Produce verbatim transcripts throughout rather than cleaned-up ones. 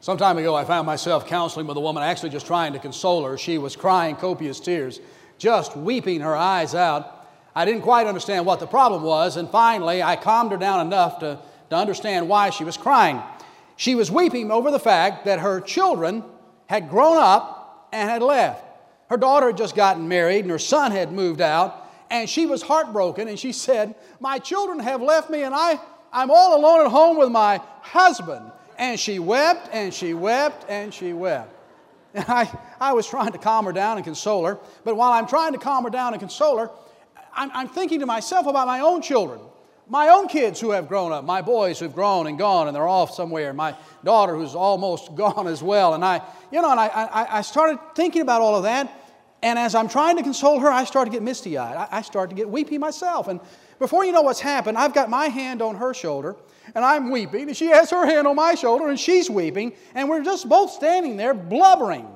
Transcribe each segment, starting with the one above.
Some time ago, I found myself counseling with a woman, actually just trying to console her. She was crying copious tears, just weeping her eyes out. I didn't quite understand what the problem was, and finally, I calmed her down enough to, to understand why she was crying. She was weeping over the fact that her children had grown up and had left. Her daughter had just gotten married, and her son had moved out, and she was heartbroken, and she said, "My children have left me, and I, I'm all alone at home with my husband." And she wept, and she wept, and she wept. And I, I was trying to calm her down and console her. But while I'm trying to calm her down and console her, I'm, I'm thinking to myself about my own children, my own kids who have grown up, my boys who've grown and gone, and they're off somewhere, my daughter who's almost gone as well. And I, you know, and I, I, I started thinking about all of that. And as I'm trying to console her, I start to get misty-eyed. I, I start to get weepy myself. And before you know what's happened, I've got my hand on her shoulder, and I'm weeping, and she has her hand on my shoulder, and she's weeping, and we're just both standing there blubbering.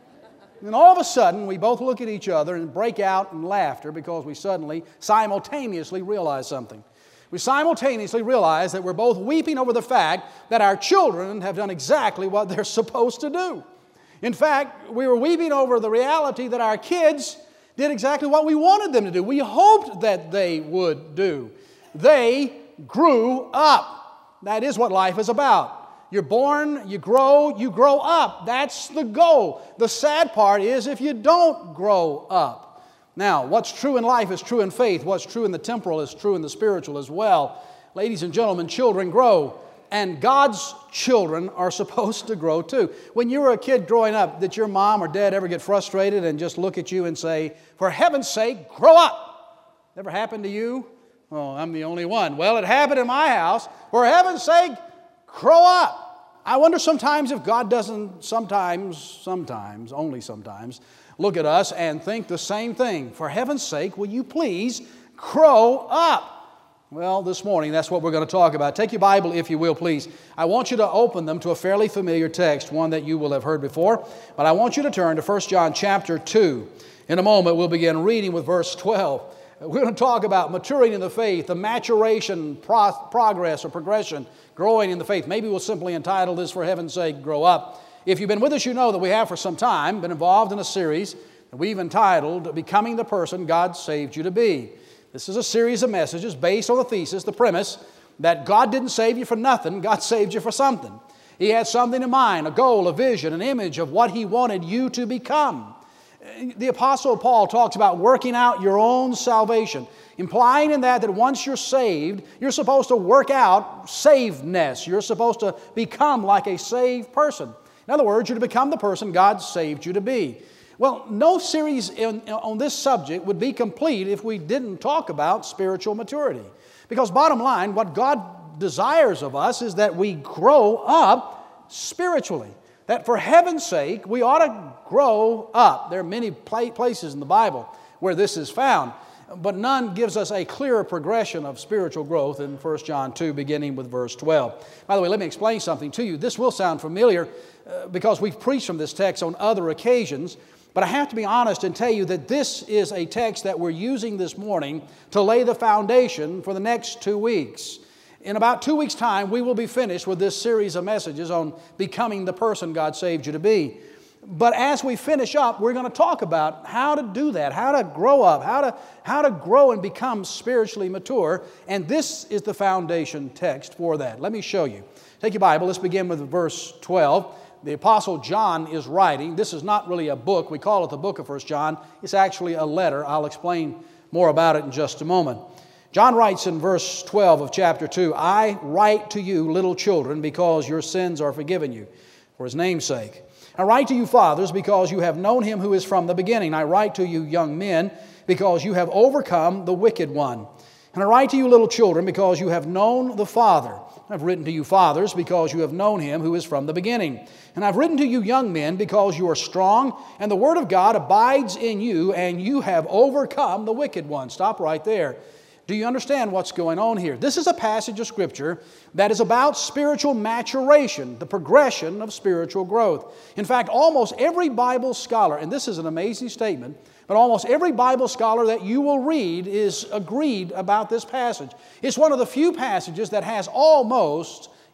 And all of a sudden, we both look at each other and break out in laughter because we suddenly, simultaneously realize something. We simultaneously realize that we're both weeping over the fact that our children have done exactly what they're supposed to do. In fact, we were weeping over the reality that our kids did exactly what we wanted them to do. We hoped that they would do. They grew up. That is what life is about. You're born, you grow, you grow up. That's the goal. The sad part is if you don't grow up. Now, what's true in life is true in faith. What's true in the temporal is true in the spiritual as well. Ladies and gentlemen, children grow. And God's children are supposed to grow too. When you were a kid growing up, did your mom or dad ever get frustrated and just look at you and say, "For heaven's sake, grow up"? Never happened to you? Oh, I'm the only one. Well, it happened in my house. For heaven's sake, grow up. I wonder sometimes if God doesn't sometimes, sometimes, only sometimes, look at us and think the same thing. For heaven's sake, will you please grow up? Well, this morning, that's what we're going to talk about. Take your Bible, if you will, please. I want you to open them to a fairly familiar text, one that you will have heard before. But I want you to turn to First John chapter two. In a moment, we'll begin reading with verse twelve. We're going to talk about maturing in the faith, the maturation, pro- progress, or progression, growing in the faith. Maybe we'll simply entitle this, "For heaven's sake, grow up." If you've been with us, you know that we have for some time been involved in a series that we've entitled, "Becoming the Person God Saved You to Be." This is a series of messages based on the thesis, the premise, that God didn't save you for nothing, God saved you for something. He had something in mind, a goal, a vision, an image of what He wanted you to become. The Apostle Paul talks about working out your own salvation, implying in that that once you're saved, you're supposed to work out savedness. You're supposed to become like a saved person. In other words, you're to become the person God saved you to be. Well, no series in, on this subject would be complete if we didn't talk about spiritual maturity. Because bottom line, what God desires of us is that we grow up spiritually. That for heaven's sake, we ought to grow up. There are many places in the Bible where this is found, but none gives us a clearer progression of spiritual growth than First John two, beginning with verse twelve. By the way, let me explain something to you. This will sound familiar uh, because we've preached from this text on other occasions, but I have to be honest and tell you that this is a text that we're using this morning to lay the foundation for the next two weeks. In about two weeks' time, we will be finished with this series of messages on becoming the person God saved you to be. But as we finish up, we're going to talk about how to do that, how to grow up, how to, how to grow and become spiritually mature. And this is the foundation text for that. Let me show you. Take your Bible. Let's begin with verse twelve. The Apostle John is writing. This is not really a book. We call it the book of First John. It's actually a letter. I'll explain more about it in just a moment. John writes in verse twelve of chapter two, "I write to you, little children, because your sins are forgiven you, for His name's sake. I write to you, fathers, because you have known Him who is from the beginning. I write to you, young men, because you have overcome the wicked one. And I write to you, little children, because you have known the Father. I've written to you, fathers, because you have known Him who is from the beginning. And I've written to you, young men, because you are strong, and the Word of God abides in you, and you have overcome the wicked one." Stop right there. Do you understand what's going on here? This is a passage of Scripture that is about spiritual maturation, the progression of spiritual growth. In fact, almost every Bible scholar, and this is an amazing statement, but almost every Bible scholar that you will read is agreed about this passage. It's one of the few passages that has almost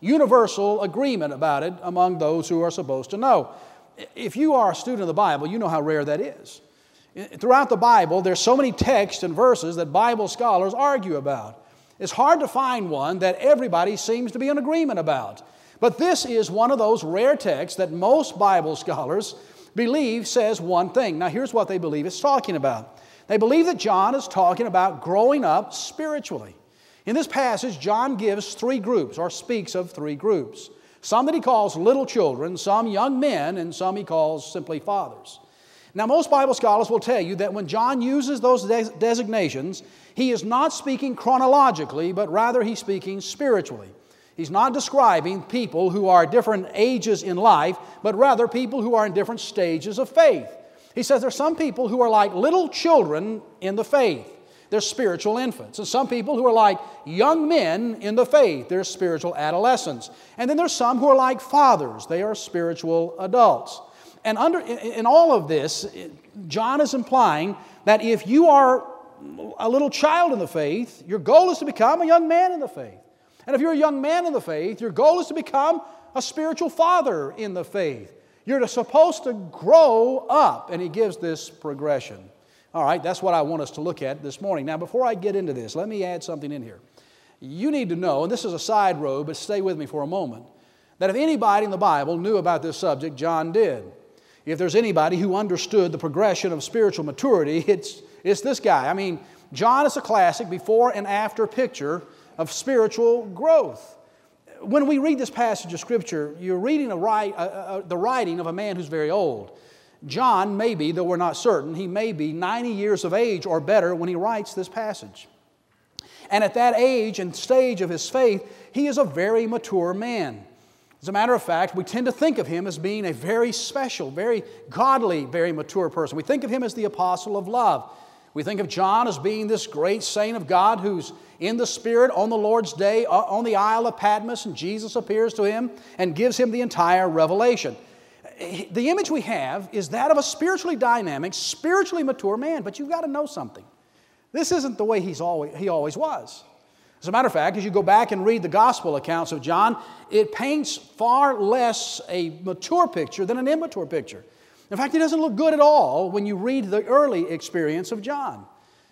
universal agreement about it among those who are supposed to know. If you are a student of the Bible, you know how rare that is. Throughout the Bible, there's so many texts and verses that Bible scholars argue about. It's hard to find one that everybody seems to be in agreement about. But this is one of those rare texts that most Bible scholars believe says one thing. Now, here's what they believe it's talking about. They believe that John is talking about growing up spiritually. In this passage, John gives three groups, or speaks of three groups. Some that he calls little children, some young men, and some he calls simply fathers. Now, most Bible scholars will tell you that when John uses those des- designations, he is not speaking chronologically, but rather he's speaking spiritually. He's not describing people who are different ages in life, but rather people who are in different stages of faith. He says there are some people who are like little children in the faith. They're spiritual infants. And some people who are like young men in the faith. They're spiritual adolescents. And then there's some who are like fathers. They are spiritual adults. And under, in all of this, John is implying that if you are a little child in the faith, your goal is to become a young man in the faith. And if you're a young man in the faith, your goal is to become a spiritual father in the faith. You're supposed to grow up, and he gives this progression. All right, that's what I want us to look at this morning. Now, before I get into this, let me add something in here. You need to know, and this is a side road, but stay with me for a moment, that if anybody in the Bible knew about this subject, John did. If there's anybody who understood the progression of spiritual maturity, it's, it's this guy. I mean, John is a classic before and after picture of spiritual growth. When we read this passage of Scripture, you're reading a write, uh, uh, the writing of a man who's very old. John may be, though we're not certain, he may be ninety years of age or better when he writes this passage. And at that age and stage of his faith, he is a very mature man. As a matter of fact, we tend to think of him as being a very special, very godly, very mature person. We think of him as the apostle of love. We think of John as being this great saint of God who's in the Spirit on the Lord's day on the Isle of Patmos, and Jesus appears to him and gives him the entire revelation. The image we have is that of a spiritually dynamic, spiritually mature man, but you've got to know something. This isn't the way he's always, he always was. As a matter of fact, as you go back and read the gospel accounts of John, it paints far less a mature picture than an immature picture. In fact, it doesn't look good at all when you read the early experience of John.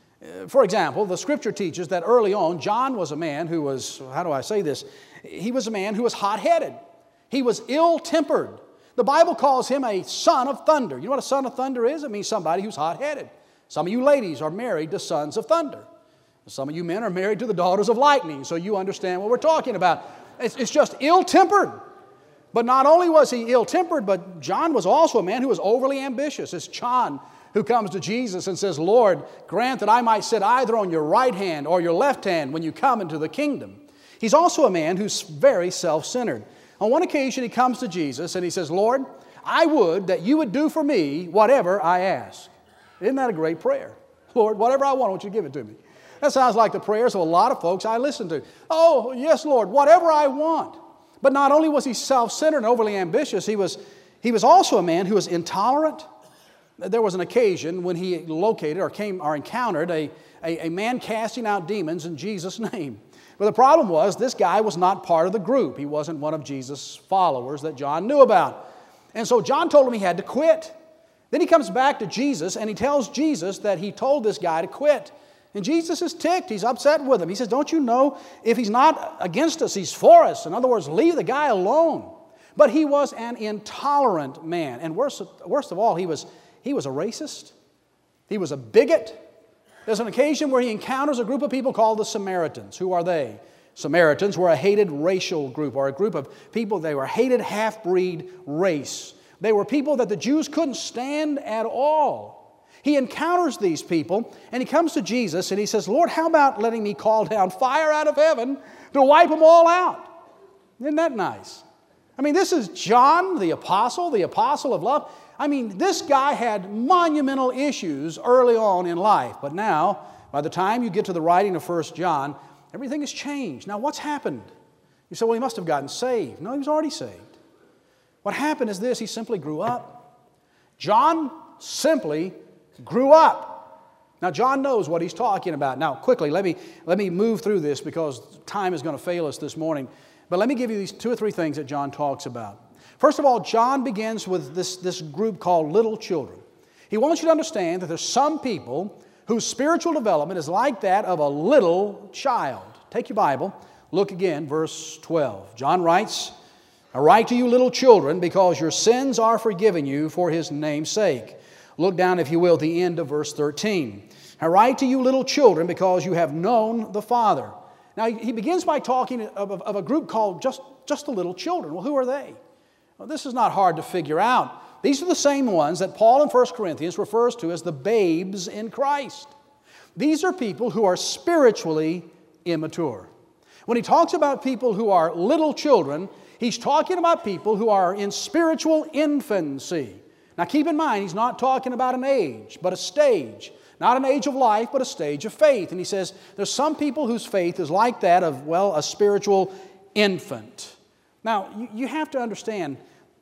For example, the Scripture teaches that early on, John was a man who was, how do I say this? He was a man who was hot-headed. He was ill-tempered. The Bible calls him a son of thunder. You know what a son of thunder is? It means somebody who's hot-headed. Some of you ladies are married to sons of thunder. Some of you men are married to the daughters of lightning, so you understand what we're talking about. It's, it's just ill-tempered. But not only was he ill-tempered, but John was also a man who was overly ambitious. It's John who comes to Jesus and says, Lord, grant that I might sit either on your right hand or your left hand when you come into the kingdom. He's also a man who's very self-centered. On one occasion, he comes to Jesus and he says, Lord, I would that you would do for me whatever I ask. Isn't that a great prayer? Lord, whatever I want, I want you to give it to me. That sounds like the prayers of a lot of folks I listen to. Oh, yes, Lord, whatever I want. But not only was he self-centered and overly ambitious, he was, he was also a man who was intolerant. There was an occasion when he located or came or encountered a, a, a man casting out demons in Jesus' name. But the problem was this guy was not part of the group. He wasn't one of Jesus' followers that John knew about. And so John told him he had to quit. Then he comes back to Jesus and he tells Jesus that he told this guy to quit. And Jesus is ticked. He's upset with him. He says, don't you know if he's not against us, he's for us. In other words, leave the guy alone. But he was an intolerant man. And worst, worst of all, he was, he was a racist. He was a bigot. There's an occasion where he encounters a group of people called the Samaritans. Who are they? Samaritans were a hated racial group, or a group of people, they were a hated half-breed race. They were people that the Jews couldn't stand at all. He encounters these people, and he comes to Jesus, and he says, Lord, how about letting me call down fire out of heaven to wipe them all out? Isn't that nice? I mean, this is John, the apostle, the apostle of love. I mean, this guy had monumental issues early on in life, but now, by the time you get to the writing of First John, everything has changed. Now, what's happened? You say, well, he must have gotten saved. No, he was already saved. What happened is this, he simply grew up. John simply grew up. Now, John knows what he's talking about. Now, quickly, let me, let me move through this because time is going to fail us this morning. But let me give you these two or three things that John talks about. First of all, John begins with this, this group called little children. He wants you to understand that there's some people whose spiritual development is like that of a little child. Take your Bible, look again, verse twelve. John writes, "I write to you little children because your sins are forgiven you for His name's sake." Look down, if you will, at the end of verse thirteen. "I write to you little children because you have known the Father." Now he begins by talking of, of, of a group called just, just the little children. Well, who are they? Well, this is not hard to figure out. These are the same ones that Paul in First Corinthians refers to as the babes in Christ. These are people who are spiritually immature. When he talks about people who are little children, he's talking about people who are in spiritual infancy. Now keep in mind, he's not talking about an age, but a stage. Not an age of life, but a stage of faith. And he says there's some people whose faith is like that of, well, a spiritual infant. Now, you, you have to understand,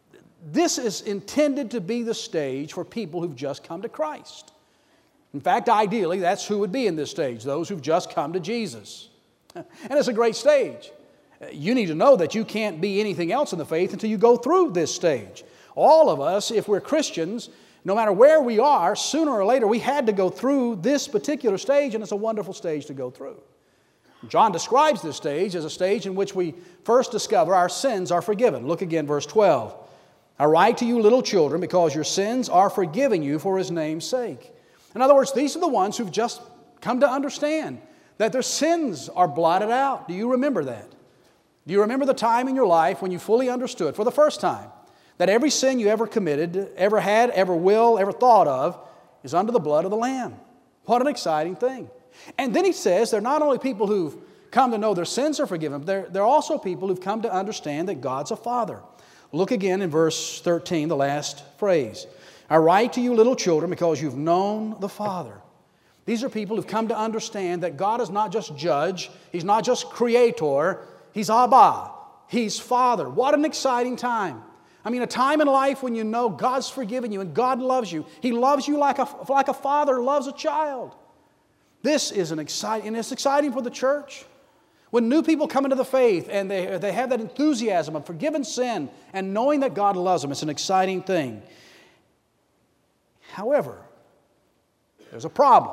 this is intended to be the stage for people who've just come to Christ. In fact, ideally, that's who would be in this stage, those who've just come to Jesus. And it's a great stage. You need to know that you can't be anything else in the faith until you go through this stage. All of us, if we're Christians, no matter where we are, sooner or later we had to go through this particular stage, and it's a wonderful stage to go through. John describes this stage as a stage in which we first discover our sins are forgiven. Look again, verse twelve. "I write to you, little children, because your sins are forgiven you for His name's sake." In other words, these are the ones who've just come to understand that their sins are blotted out. Do you remember that? Do you remember the time in your life when you fully understood for the first time that every sin you ever committed, ever had, ever will, ever thought of is under the blood of the Lamb? What an exciting thing. And then he says they're not only people who've come to know their sins are forgiven, but they're, they're also people who've come to understand that God's a Father. Look again in verse thirteen, the last phrase. "I write to you, little children, because you've known the Father." These are people who've come to understand that God is not just judge, He's not just creator, He's Abba, He's Father. What an exciting time. I mean, a time in life when you know God's forgiven you and God loves you. He loves you like a, like a father loves a child. This is an exciting, and it's exciting for the church. When new people come into the faith and they, they have that enthusiasm of forgiven sin and knowing that God loves them, it's an exciting thing. However, there's a problem.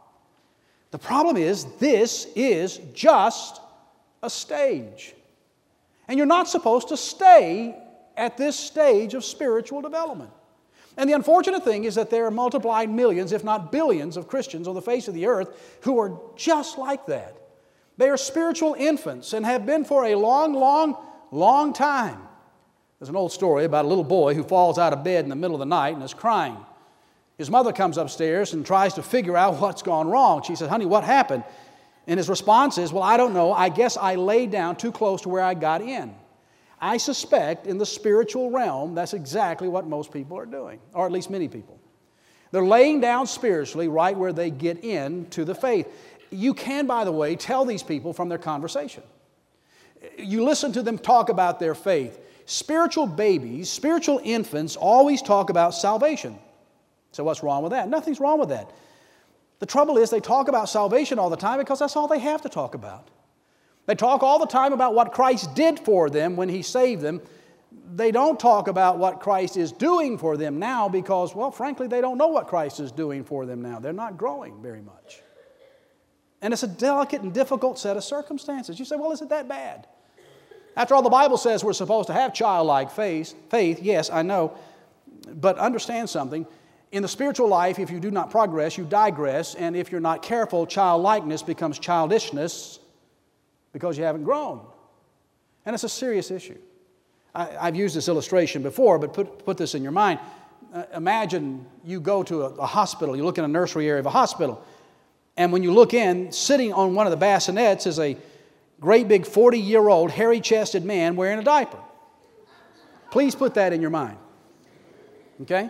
The problem is this is just a stage. And you're not supposed to stay at this stage of spiritual development. And the unfortunate thing is that there are multiplied millions, if not billions, of Christians on the face of the earth who are just like that. They are spiritual infants and have been for a long, long, long time. There's an old story about a little boy who falls out of bed in the middle of the night and is crying. His mother comes upstairs and tries to figure out what's gone wrong. She says, "Honey, what happened?" And his response is, "Well, I don't know. I guess I laid down too close to where I got in." I suspect in the spiritual realm, that's exactly what most people are doing, or at least many people. They're laying down spiritually right where they get into the faith. You can, by the way, tell these people from their conversation. You listen to them talk about their faith. Spiritual babies, spiritual infants always talk about salvation. So what's wrong with that? Nothing's wrong with that. The trouble is they talk about salvation all the time because that's all they have to talk about. They talk all the time about what Christ did for them when He saved them. They don't talk about what Christ is doing for them now because, well, frankly, they don't know what Christ is doing for them now. They're not growing very much. And it's a delicate and difficult set of circumstances. You say, well, is it that bad? After all, the Bible says we're supposed to have childlike faith. Faith, yes, I know. But understand something. In the spiritual life, if you do not progress, you digress. And if you're not careful, childlikeness becomes childishness because you haven't grown. And it's a serious issue. I, I've used this illustration before, but put, put this in your mind. Uh, imagine you go to a, a hospital. You look in a nursery area of a hospital. And when you look in, sitting on one of the bassinets is a great big forty-year-old hairy-chested man wearing a diaper. Please put that in your mind. Okay?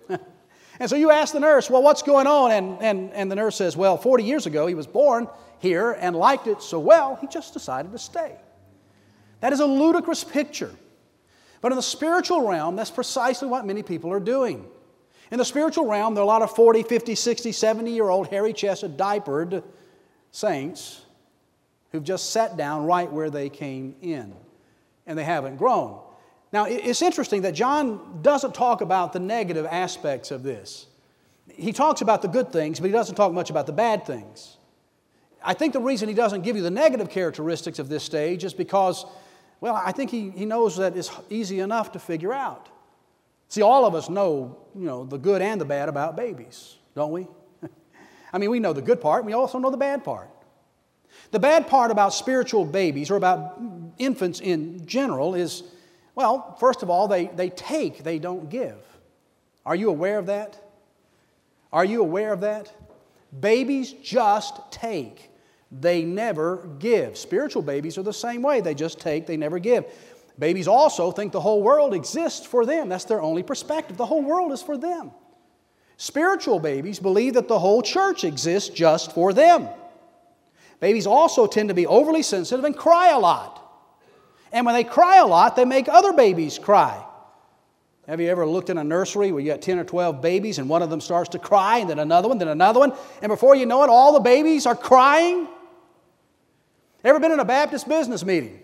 And so you ask the nurse, well, what's going on? And, and, and the nurse says, well, forty years ago he was born here and liked it so well, he just decided to stay. That is a ludicrous picture. But in the spiritual realm, that's precisely what many people are doing. In the spiritual realm, there are a lot of forty, fifty, sixty, seventy-year-old hairy-chested, diapered saints who've just sat down right where they came in. and they haven't grown. Now, it's interesting that John doesn't talk about the negative aspects of this. He talks about the good things, but he doesn't talk much about the bad things. I think the reason he doesn't give you the negative characteristics of this stage is because, well, I think he, he knows that it's easy enough to figure out. See, all of us know, you know, the good and the bad about babies, don't we? I mean, we know the good part, we also know the bad part. The bad part about spiritual babies, or about infants in general, is, well, first of all, they, they take, they don't give. Are you aware of that? Are you aware of that? Babies just take. They never give. Spiritual babies are the same way. They just take, they never give. Babies also think the whole world exists for them. That's their only perspective. The whole world is for them. Spiritual babies believe that the whole church exists just for them. Babies also tend to be overly sensitive and cry a lot. And when they cry a lot, they make other babies cry. Have you ever looked in a nursery where you got ten or twelve babies and one of them starts to cry, and then another one, then another one, and before you know it, all the babies are crying? Ever been in a Baptist business meeting?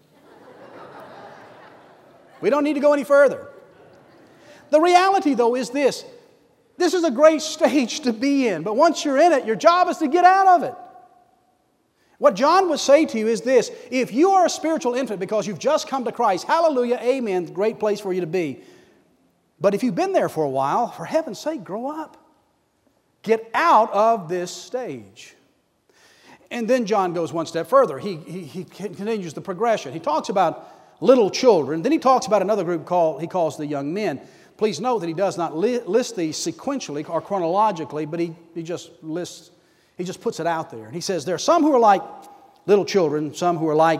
We don't need to go any further. The reality, though, is this. This is a great stage to be in, but once you're in it, your job is to get out of it. What John would say to you is this: if you are a spiritual infant because you've just come to Christ, hallelujah, amen, great place for you to be. But if you've been there for a while, for heaven's sake, grow up. Get out of this stage. And then John goes one step further. He, he, he continues the progression. He talks about little children. Then he talks about another group called, he calls the young men. Please note that he does not li- list these sequentially or chronologically, but he, he just lists, he just puts it out there. And he says there are some who are like little children, some who are like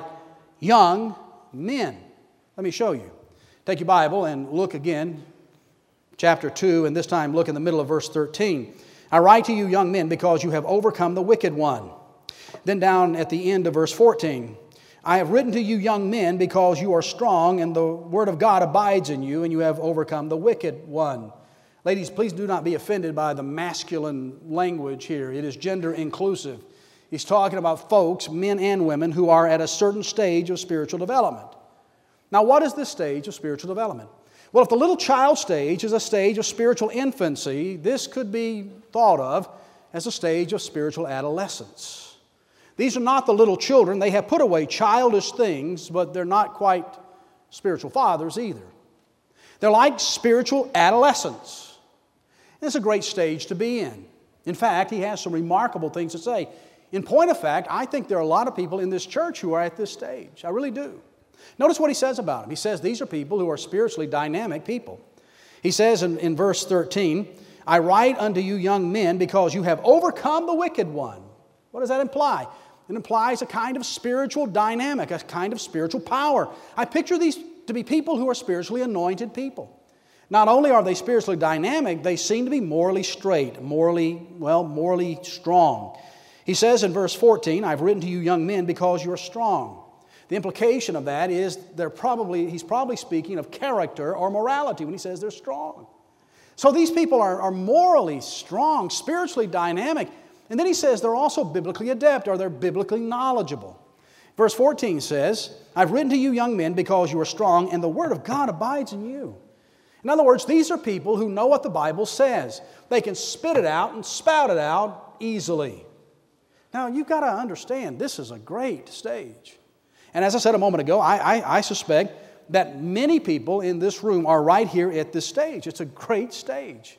young men. Let me show you. Take your Bible and look again, chapter two, and this time look in the middle of verse thirteen. I write to you, young men, because you have overcome the wicked one. Then down at the end of verse fourteen, I have written to you, young men, because you are strong, and the word of God abides in you, and you have overcome the wicked one. Ladies, please do not be offended by the masculine language here. It is gender inclusive. He's talking about folks, men and women, who are at a certain stage of spiritual development. Now, what is this stage of spiritual development? Well, if the little child stage is a stage of spiritual infancy, this could be thought of as a stage of spiritual adolescence. These are not the little children. They have put away childish things, but they're not quite spiritual fathers either. They're like spiritual adolescents. And it's a great stage to be in. In fact, he has some remarkable things to say. In point of fact, I think there are a lot of people in this church who are at this stage. I really do. Notice what he says about them. He says these are people who are spiritually dynamic people. He says in, in verse thirteen, I write unto you, young men, because you have overcome the wicked one. What does that imply? It implies a kind of spiritual dynamic, a kind of spiritual power. I picture these to be people who are spiritually anointed people. Not only are they spiritually dynamic, they seem to be morally straight, morally, well, morally strong. He says in verse fourteen, I've written to you, young men, because you are strong. The implication of that is they're probably, he's probably speaking of character or morality when he says they're strong. So these people are, are morally strong, spiritually dynamic. And then he says they're also biblically adept, or they're biblically knowledgeable. Verse fourteen says, I've written to you, young men, because you are strong, and the word of God abides in you. In other words, these are people who know what the Bible says. They can spit it out and spout it out easily. Now, you've got to understand, this is a great stage. And as I said a moment ago, I, I, I suspect that many people in this room are right here at this stage. It's a great stage.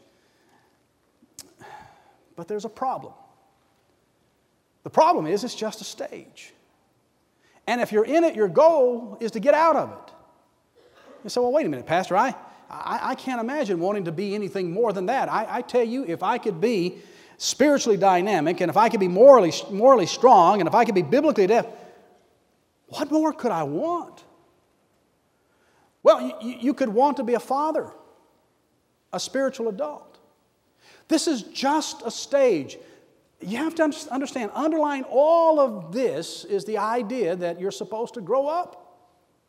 But there's a problem. The problem is it's just a stage. And if you're in it, your goal is to get out of it. You say, well, wait a minute, Pastor, I, I, I can't imagine wanting to be anything more than that. I, I tell you, if I could be spiritually dynamic, and if I could be morally, morally strong, and if I could be biblically adept, what more could I want? Well, you, you could want to be a father, a spiritual adult. This is just a stage. You have to understand, underlying all of this is the idea that you're supposed to grow up.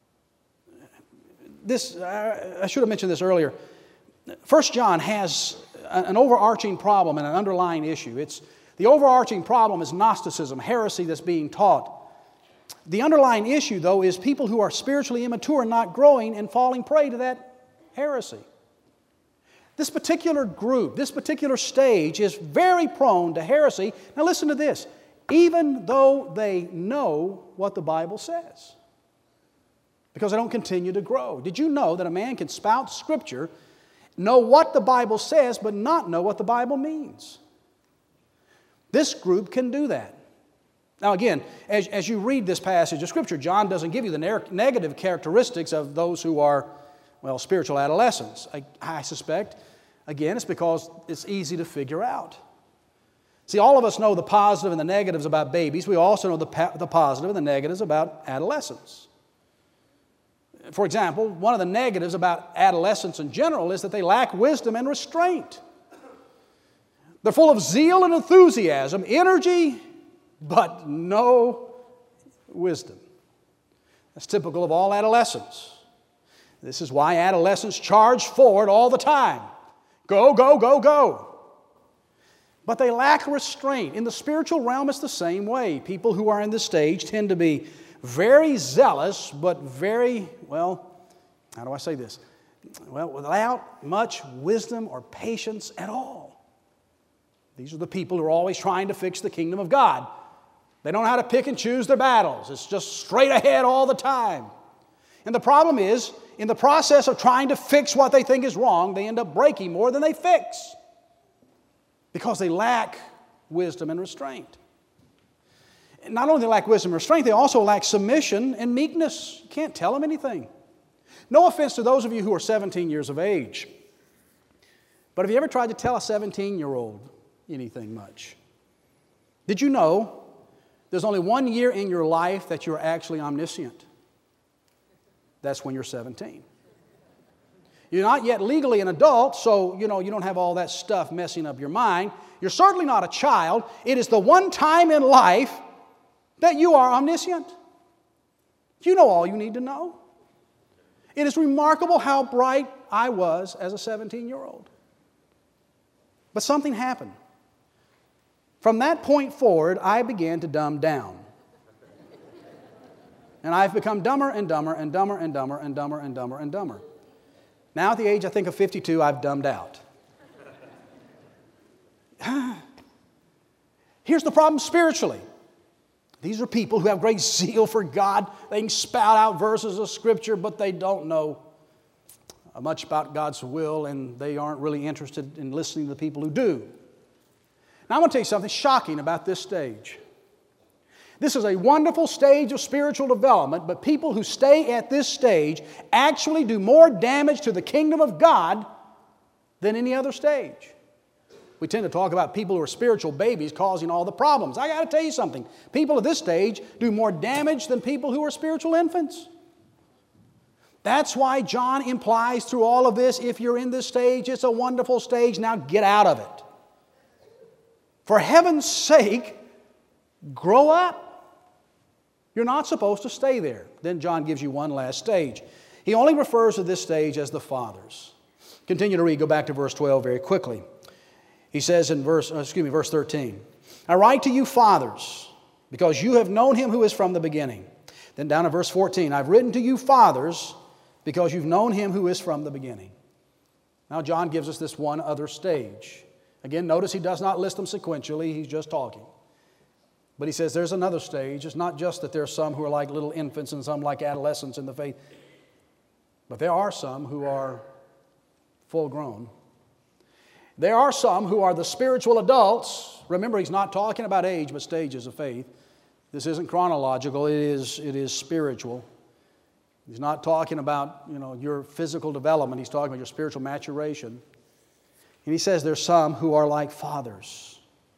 This, I should have mentioned this earlier. First John has an overarching problem and an underlying issue. It's, the overarching problem is Gnosticism, heresy that's being taught. The underlying issue, though, is people who are spiritually immature and not growing and falling prey to that heresy. This particular group, this particular stage is very prone to heresy. Now listen to this. Even though they know what the Bible says, because they don't continue to grow. Did you know that a man can spout Scripture, know what the Bible says, but not know what the Bible means? This group can do that. Now again, as, as you read this passage of Scripture, John doesn't give you the ne- negative characteristics of those who are, well, spiritual adolescents. I, I suspect, again, it's because it's easy to figure out. See, all of us know the positive and the negatives about babies. We also know the, pa- the positive and the negatives about adolescents. For example, one of the negatives about adolescents in general is that they lack wisdom and restraint. They're full of zeal and enthusiasm, energy, but no wisdom. That's typical of all adolescents. This is why adolescents charge forward all the time. Go, go, go, go. But they lack restraint. In the spiritual realm, it's the same way. People who are in this stage tend to be very zealous, but very, well, how do I say this? Well, without much wisdom or patience at all. These are the people who are always trying to fix the kingdom of God. They don't know how to pick and choose their battles. It's just straight ahead all the time. And the problem is, in the process of trying to fix what they think is wrong, they end up breaking more than they fix. Because they lack wisdom and restraint. And not only do they lack wisdom and restraint, they also lack submission and meekness. You can't tell them anything. No offense to those of you who are seventeen years of age. But have you ever tried to tell a seventeen-year-old anything much? Did you know there's only one year in your life that you're actually omniscient? That's when you're seventeen. You're not yet legally an adult, so you know you don't have all that stuff messing up your mind. You're certainly not a child. It is the one time in life that you are omniscient. You know all you need to know. It is remarkable how bright I was as a seventeen-year-old. But something happened. From that point forward, I began to dumb down. And I've become dumber and dumber and dumber and dumber and dumber and dumber and dumber. Now at the age, I think, of fifty-two, I've dumbed out. Here's the problem spiritually. These are people who have great zeal for God. They can spout out verses of Scripture, but they don't know much about God's will, and they aren't really interested in listening to the people who do. Now I want to tell you something shocking about this stage. This is a wonderful stage of spiritual development, but people who stay at this stage actually do more damage to the kingdom of God than any other stage. We tend to talk about people who are spiritual babies causing all the problems. I got to tell you something. People at this stage do more damage than people who are spiritual infants. That's why John implies through all of this, if you're in this stage, it's a wonderful stage, now get out of it. For heaven's sake, grow up. You're not supposed to stay there. Then John gives you one last stage. He only refers to this stage as the fathers. Continue to read, go back to verse twelve very quickly. He says in verse, excuse me, verse thirteen, I write to you fathers, because you have known him who is from the beginning. Then down to verse fourteen, I've written to you fathers, because you've known him who is from the beginning. Now John gives us this one other stage. Again, notice he does not list them sequentially, he's just talking. But he says there's another stage. It's not just that there are some who are like little infants and some like adolescents in the faith. But there are some who are full grown. There are some who are the spiritual adults. Remember, he's not talking about age, but stages of faith. This isn't chronological, it is, it is spiritual. He's not talking about, you know, your physical development. He's talking about your spiritual maturation. And he says there's some who are like fathers.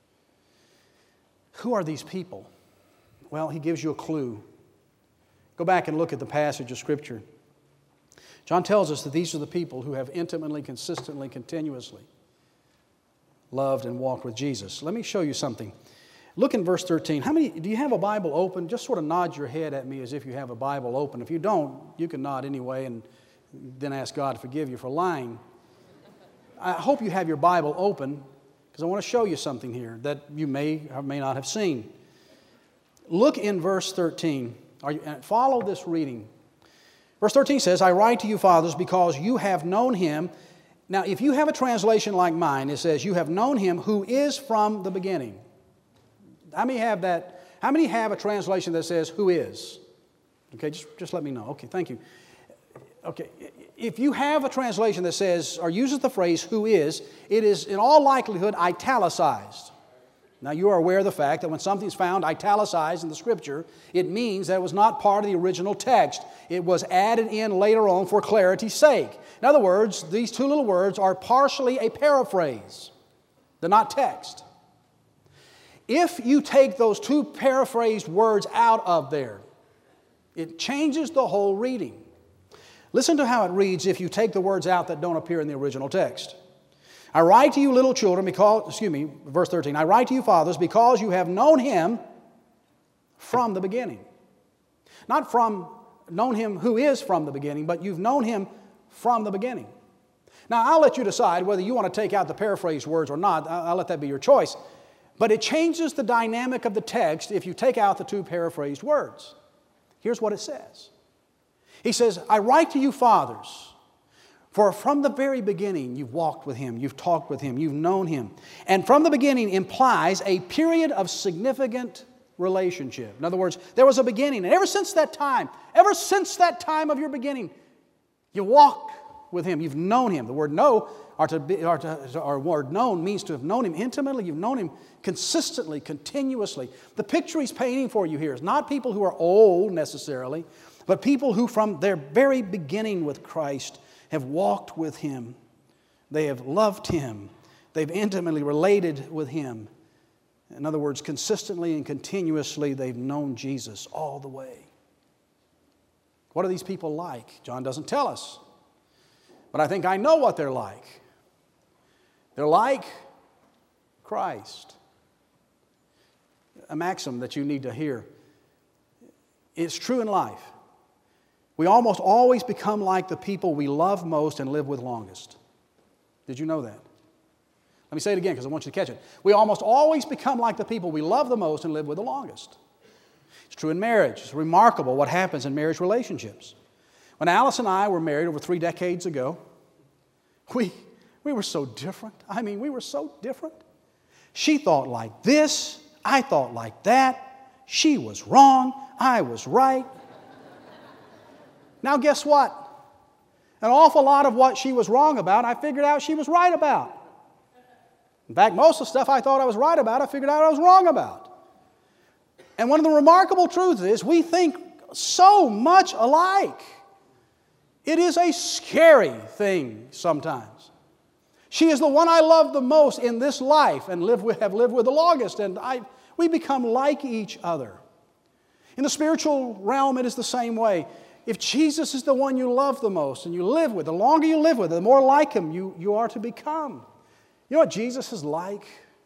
Who are these people? Well, he gives you a clue. Go back and look at the passage of Scripture. John tells us that these are the people who have intimately, consistently, continuously loved and walked with Jesus. Let me show you something. Look in verse thirteen. How many, do you have a Bible open? Just sort of nod your head at me as if you have a Bible open. If you don't, you can nod anyway and then ask God to forgive you for lying. I hope you have your Bible open, because I want to show you something here that you may or may not have seen. Look in verse thirteen Are you, and follow this reading. Verse thirteen says, I write to you, fathers, because you have known him. Now, if you have a translation like mine, it says, you have known him who is from the beginning. How many have that? How many have a translation that says, who is? Okay, just, just let me know. Okay, thank you. Okay, if you have a translation that says, or uses the phrase, who is, it is in all likelihood italicized. Now, you are aware of the fact that when something's found italicized in the Scripture, it means that it was not part of the original text. It was added in later on for clarity's sake. In other words, these two little words are partially a paraphrase. They're not text. If you take those two paraphrased words out of there, it changes the whole reading. Listen to how it reads if you take the words out that don't appear in the original text. I write to you, little children, because, excuse me, verse thirteen, I write to you, fathers, because you have known him from the beginning. Not from, known him who is from the beginning, but you've known him from the beginning. Now, I'll let you decide whether you want to take out the paraphrased words or not. I'll let that be your choice. But it changes the dynamic of the text if you take out the two paraphrased words. Here's what it says. He says, I write to you, fathers, for from the very beginning you've walked with him, you've talked with him, you've known him. And from the beginning implies a period of significant relationship. In other words, there was a beginning. And ever since that time, ever since that time of your beginning, you walked with him. You've known him. The word know, or, to be, or, to, or word known, means to have known him intimately. You've known him consistently, continuously. The picture he's painting for you here is not people who are old necessarily, but people who from their very beginning with Christ have walked with him. They have loved him. They've intimately related with him. In other words, consistently and continuously, they've known Jesus all the way. What are these people like? John doesn't tell us. But I think I know what they're like. They're like Christ. A maxim that you need to hear. It's true in life. We almost always become like the people we love most and live with longest. Did you know that? Let me say it again because I want you to catch it. We almost always become like the people we love the most and live with the longest. It's true in marriage. It's remarkable what happens in marriage relationships. When Alice and I were married over three decades ago, we, we were so different. I mean, we were so different. She thought like this. I thought like that. She was wrong. I was right. Now, guess what? An awful lot of what she was wrong about, I figured out she was right about. In fact, most of the stuff I thought I was right about, I figured out I was wrong about. And one of the remarkable truths is we think so much alike. It is a scary thing sometimes. She is the one I love the most in this life and live with, have lived with the longest, and I, we become like each other. In the spiritual realm, it is the same way. If Jesus is the one you love the most and you live with, the longer you live with, the more like him you, you are to become. You know what Jesus is like?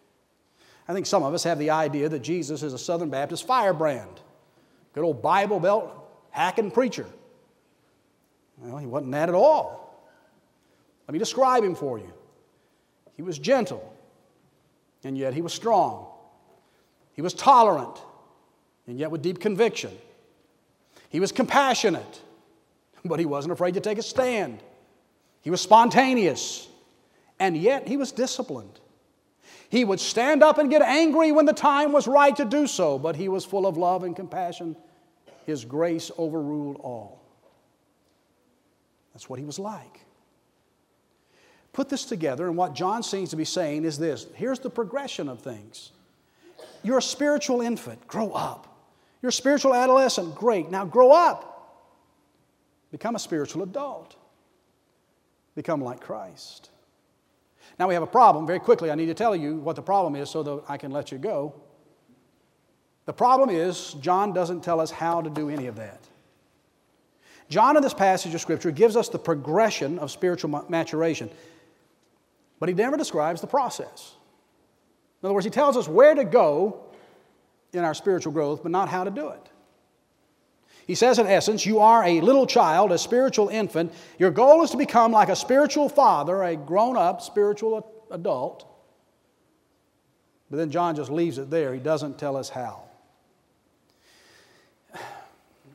I think some of us have the idea that Jesus is a Southern Baptist firebrand. Good old Bible Belt hacking preacher. Well, he wasn't that at all. Let me describe him for you. He was gentle, and yet he was strong. He was tolerant, and yet with deep conviction. He was compassionate, but he wasn't afraid to take a stand. He was spontaneous, and yet he was disciplined. He would stand up and get angry when the time was right to do so, but he was full of love and compassion. His grace overruled all. That's what he was like. Put this together, and what John seems to be saying is this. Here's the progression of things. You're a spiritual infant. Grow up. You're a spiritual adolescent. Great. Now grow up. Become a spiritual adult. Become like Christ. Now we have a problem. Very quickly, I need to tell you what the problem is so that I can let you go. The problem is John doesn't tell us how to do any of that. John in this passage of Scripture gives us the progression of spiritual maturation, but he never describes the process. In other words, he tells us where to go in our spiritual growth, but not how to do it. He says, in essence, you are a little child, a spiritual infant. Your goal is to become like a spiritual father, a grown-up spiritual adult. But then John just leaves it there. He doesn't tell us how.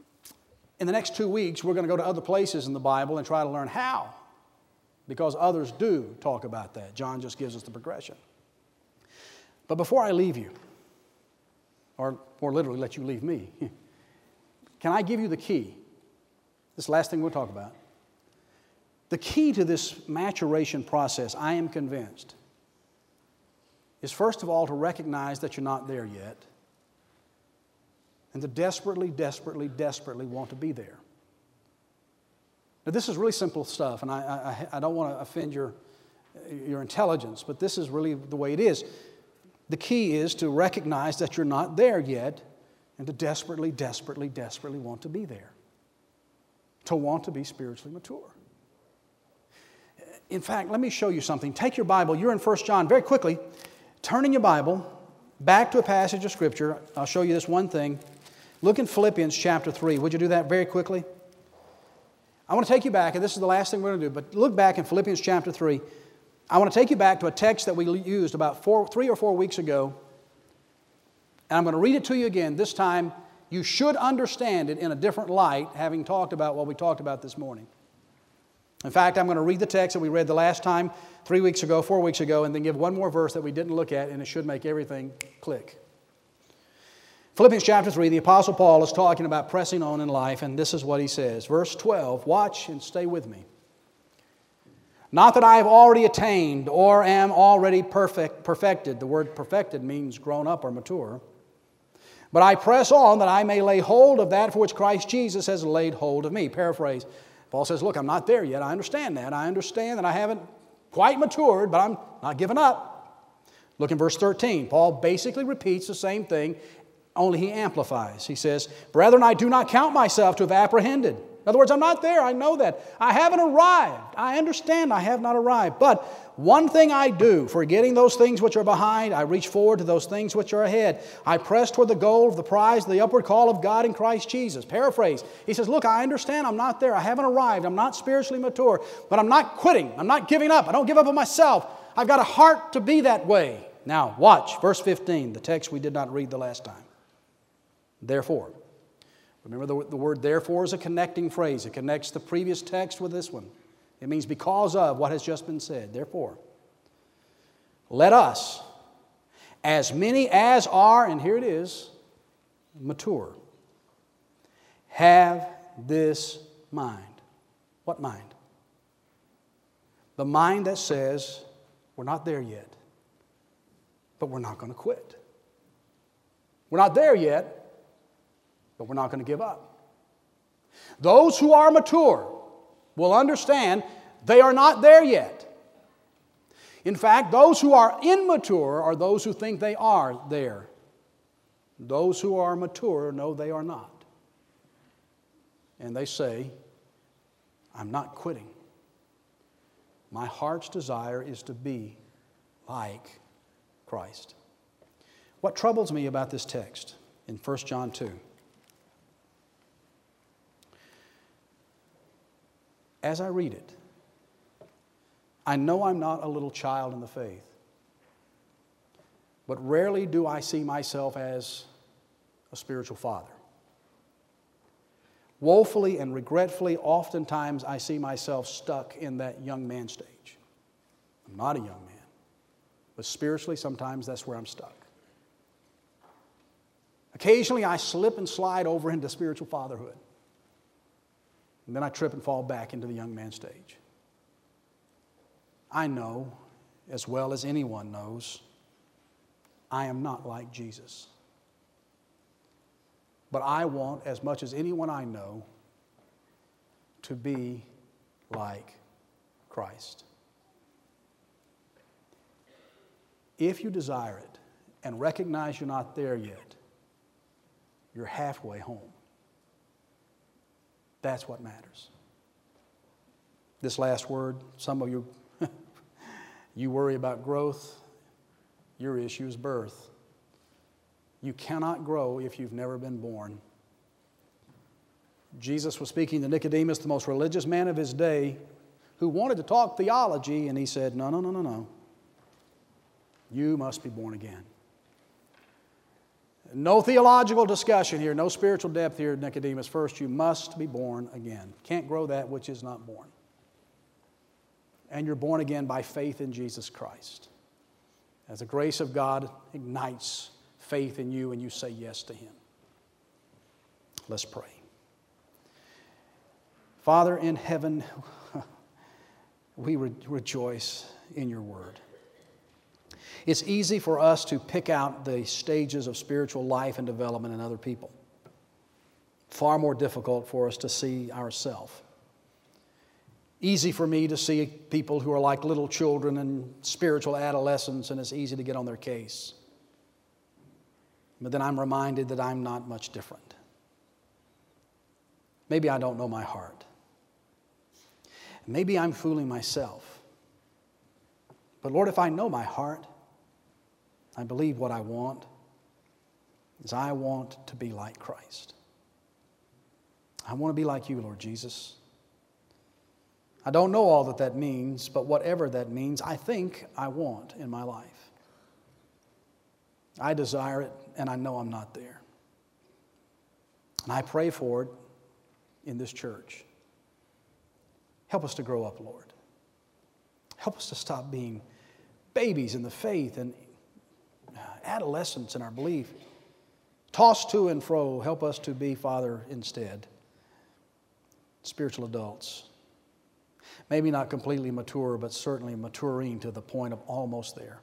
In the next two weeks, we're going to go to other places in the Bible and try to learn how, because others do talk about that. John just gives us the progression. But before I leave you, or, or literally let you leave me, can I give you the key? This is the last thing we'll talk about. The key to this maturation process, I am convinced, is first of all to recognize that you're not there yet, and to desperately, desperately, desperately want to be there. Now, this is really simple stuff, and I, I, I don't want to offend your, your intelligence, but this is really the way it is. The key is to recognize that you're not there yet, and to desperately, desperately, desperately want to be there. To want to be spiritually mature. In fact, let me show you something. Take your Bible. You're in First John. Very quickly, turn in your Bible back to a passage of Scripture. I'll show you this one thing. Look in Philippians chapter three. Would you do that very quickly? I want to take you back, and this is the last thing we're going to do, but look back in Philippians chapter three. I want to take you back to a text that we used about four, three or four weeks ago, and I'm going to read it to you again. This time, you should understand it in a different light, having talked about what we talked about this morning. In fact, I'm going to read the text that we read the last time, three weeks ago, four weeks ago, and then give one more verse that we didn't look at, and it should make everything click. Philippians chapter three, the Apostle Paul is talking about pressing on in life, and this is what he says. Verse twelve, watch and stay with me. Not that I have already attained or am already perfect, perfected. The word perfected means grown up or mature. But I press on that I may lay hold of that for which Christ Jesus has laid hold of me. Paraphrase. Paul says, look, I'm not there yet. I understand that. I understand that I haven't quite matured, but I'm not giving up. Look in verse thirteen. Paul basically repeats the same thing, only he amplifies. He says, brethren, I do not count myself to have apprehended. In other words, I'm not there. I know that. I haven't arrived. I understand I have not arrived. But one thing I do, forgetting those things which are behind, I reach forward to those things which are ahead. I press toward the goal of the prize of the upward call of God in Christ Jesus. Paraphrase. He says, look, I understand I'm not there. I haven't arrived. I'm not spiritually mature. But I'm not quitting. I'm not giving up. I don't give up on myself. I've got a heart to be that way. Now, watch. Verse fifteen, the text we did not read the last time. Therefore. Remember, the, the word therefore is a connecting phrase. It connects the previous text with this one. It means because of what has just been said. Therefore, let us, as many as are, and here it is, mature, have this mind. What mind? The mind that says, we're not there yet, but we're not going to quit. We're not there yet, but we're not going to give up. Those who are mature will understand they are not there yet. In fact, those who are immature are those who think they are there. Those who are mature know they are not. And they say, I'm not quitting. My heart's desire is to be like Christ. What troubles me about this text in First John two, as I read it, I know I'm not a little child in the faith, but rarely do I see myself as a spiritual father. Woefully and regretfully, oftentimes I see myself stuck in that young man stage. I'm not a young man, but spiritually sometimes that's where I'm stuck. Occasionally I slip and slide over into spiritual fatherhood. And then I trip and fall back into the young man stage. I know, as well as anyone knows, I am not like Jesus. But I want, as much as anyone I know, to be like Christ. If you desire it and recognize you're not there yet, you're halfway home. That's what matters. This last word, some of you, you worry about growth. Your issue is birth. You cannot grow if you've never been born. Jesus was speaking to Nicodemus, the most religious man of his day, who wanted to talk theology, and he said, no, no, no, no, no. You must be born again. No theological discussion here, no spiritual depth here, Nicodemus. First, you must be born again. Can't grow that which is not born. And you're born again by faith in Jesus Christ. As the grace of God ignites faith in you and you say yes to Him. Let's pray. Father in heaven, we re- rejoice in your word. It's easy for us to pick out the stages of spiritual life and development in other people. Far more difficult for us to see ourselves. Easy for me to see people who are like little children and spiritual adolescents, and it's easy to get on their case. But then I'm reminded that I'm not much different. Maybe I don't know my heart. Maybe I'm fooling myself. But Lord, if I know my heart, I believe what I want is I want to be like Christ. I want to be like you, Lord Jesus. I don't know all that that means, but whatever that means, I think I want in my life. I desire it, and I know I'm not there. And I pray for it in this church. Help us to grow up, Lord. Help us to stop being babies in the faith and adolescents in our belief. Tossed to and fro, help us to be, Father, instead, spiritual adults. Maybe not completely mature, but certainly maturing to the point of almost there.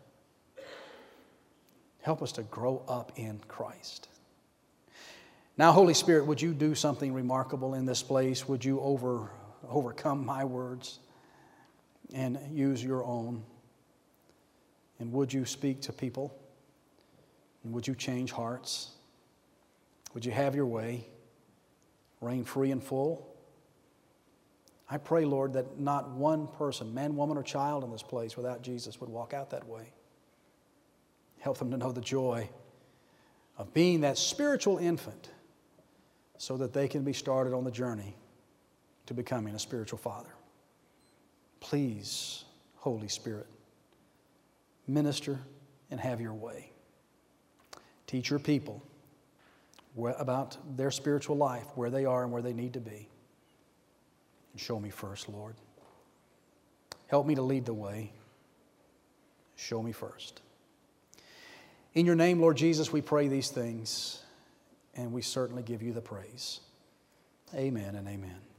Help us to grow up in Christ. Now, Holy Spirit, would you do something remarkable in this place? Would you over, overcome my words and use your own? And would you speak to people? And would you change hearts? Would you have your way? Reign free and full? I pray, Lord, that not one person, man, woman, or child in this place without Jesus would walk out that way. Help them to know the joy of being that spiritual infant so that they can be started on the journey to becoming a spiritual father. Please, Holy Spirit, minister and have your way. Teach your people about their spiritual life, where they are and where they need to be. And show me first, Lord. Help me to lead the way. Show me first. In your name, Lord Jesus, we pray these things, and we certainly give you the praise. Amen and amen.